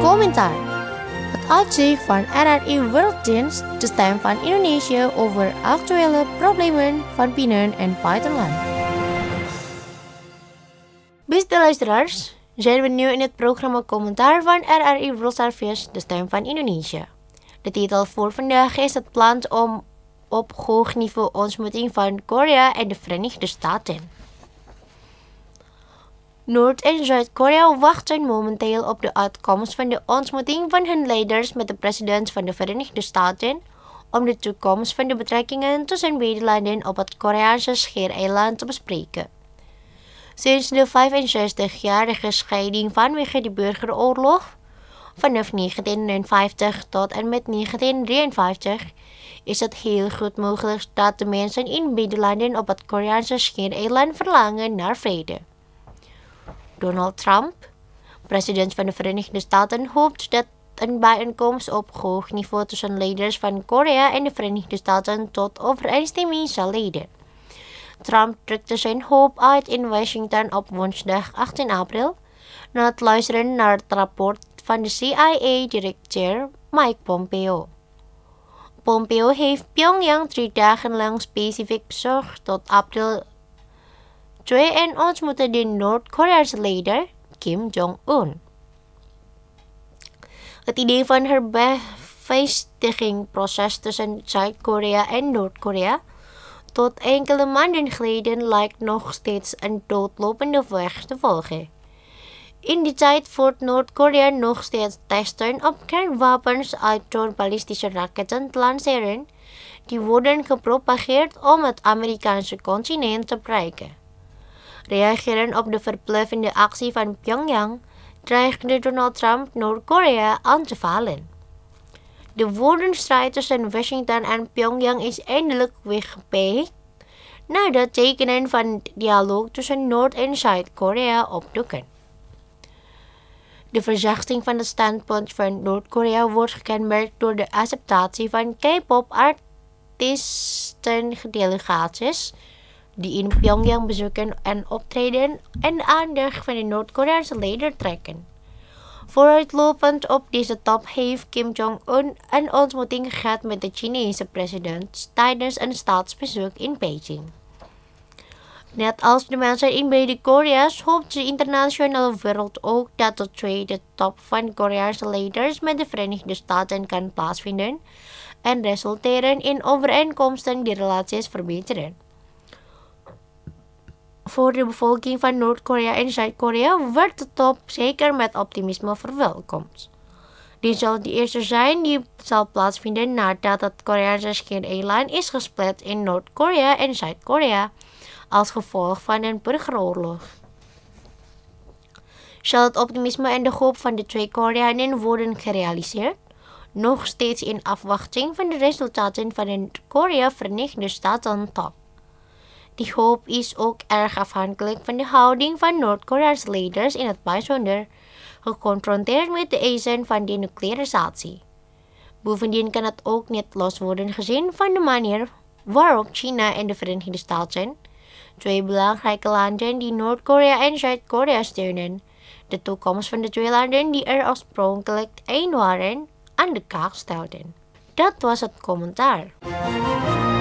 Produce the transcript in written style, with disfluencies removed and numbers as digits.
Kommentaar. Het uitzicht van RRI Worlddienst, de stem van Indonesië over actuele problemen van binnen- en buitenland. Beste luisteraars, zijn we nu in het programma Commentaar van RRI World Service, de stem van Indonesië. De titel voor vandaag is het plan om op hoog niveau ontmoeting van Korea en de Verenigde Staten. Noord- en Zuid-Korea wachten momenteel op de uitkomst van de ontmoeting van hun leiders met de president van de Verenigde Staten om de toekomst van de betrekkingen tussen beide landen op het Koreaanse schiereiland te bespreken. Sinds de 65-jarige scheiding vanwege de burgeroorlog vanaf 1959 tot en met 1953 is het heel goed mogelijk dat de mensen in beide landen op het Koreaanse schiereiland verlangen naar vrede. Donald Trump, president van de Verenigde Staten, hoopt dat een bijeenkomst op hoog niveau tussen leiders van Korea en de Verenigde Staten tot overeenstemming zal leiden. Trump drukte zijn hoop uit in Washington op woensdag 18 april na het luisteren naar het rapport van de CIA-directeur Mike Pompeo. Pompeo heeft Pyongyang 3 dagen lang specifiek bezocht tot april 2 en ontmoette de Noord-Koreaanse leider Kim Jong-un. Het idee van het bevestigingproces tussen Zuid-Korea en Noord-Korea tot enkele maanden geleden lijkt nog steeds een doodlopende weg te volgen. In die tijd voert Noord-Korea nog steeds testen op kernwapens uit door ballistische raketten te lanceren, die worden gepropageerd om het Amerikaanse continent te bereiken. Reageren op de verbluffende actie van Pyongyang dreigde Donald Trump Noord-Korea aan te vallen. De woordenstrijd tussen Washington en Pyongyang is eindelijk weggeveegd nadat tekenen van dialoog tussen Noord- en Zuid-Korea opdoeken. De verzachting van het standpunt van Noord-Korea wordt gekenmerkt door de acceptatie van K-pop-artiesten-delegaties die in Pyongyang bezoeken en optreden en de aandacht van de Noord-Koreaanse leider trekken. Vooruitlopend op deze top heeft Kim Jong-un een ontmoeting gehad met de Chinese president tijdens een staatsbezoek in Beijing. Net als de mensen in beide Korea's hoopt de internationale wereld ook dat de tweede top van Koreaanse leiders met de Verenigde Staten kan plaatsvinden en resulteren in overeenkomsten die relaties verbeteren. Voor de bevolking van Noord-Korea en Zuid-Korea wordt de top zeker met optimisme verwelkomd. Dit zal de eerste zijn die zal plaatsvinden nadat het Koreaanse schiereiland is gesplit in Noord-Korea en Zuid-Korea als gevolg van een burgeroorlog. Zal het optimisme en de hoop van de twee Koreanen worden gerealiseerd? Nog steeds in afwachting van de resultaten van de Korea-Verenigde Staten top. Die hoop is ook erg afhankelijk van de houding van Noord-Koreaanse leiders in het bijzonder, geconfronteerd met de eisen van denuclearisatie. Bovendien kan het ook niet los worden gezien van de manier waarop China en de Verenigde Staten, twee belangrijke landen die Noord-Korea en Zuid-Korea steunen, de toekomst van de twee landen die er oorspronkelijk één waren, aan de kaak stelden. Dat was het commentaar.